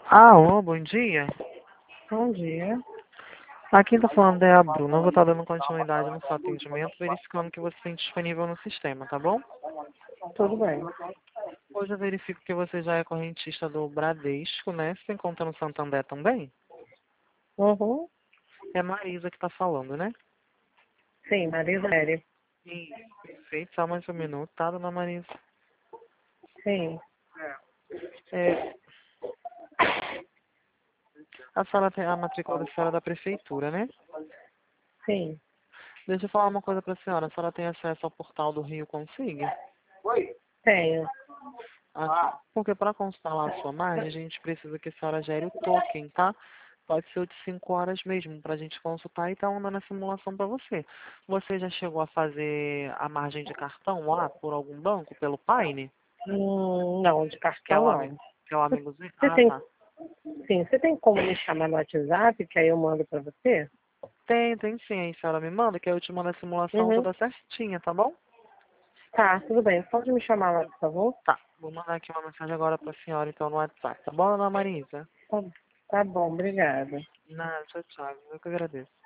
Alô, bom dia. Bom dia. Aqui tá falando é a Bruna. Eu vou estar dando continuidade no seu atendimento, verificando que você tem disponível no sistema, tá bom? Tudo bem. Hoje eu verifico que você já é correntista do Bradesco, né? Você tem conta no Santander também? Uhum. É Marisa que tá falando, né? Sim, Marisa Léria. Isso, perfeito. Só mais um minuto, tá, dona Marisa? Sim, É, a senhora tem a matrícula da senhora da prefeitura, né? sim. Deixa eu falar uma coisa pra senhora. A senhora tem acesso ao portal do Rio Consiga? Tenho. Aqui. Porque para consultar lá a sua margem, a gente precisa que a senhora gere o token, tá? Pode ser o de 5 horas mesmo, para a gente consultar e tá mandando a simulação para você. Você já chegou a fazer a margem de cartão lá por algum banco, pelo Paine? Não, de Que é cartão o não. amigo, que é o amigozinho? Você Ah, tem, tá. sim, você tem como me chamar no WhatsApp, que aí eu mando pra você? Tem sim. Aí a senhora me manda, que aí eu te mando a simulação Uhum. toda certinha, tá bom? Tá, tudo bem. Pode me chamar lá, por favor? Tá. Vou mandar aqui uma mensagem agora pra senhora, então, no WhatsApp. Tá bom, dona Marisa? Tá, tá bom, obrigada. Nada, tchau, tchau. Eu que agradeço.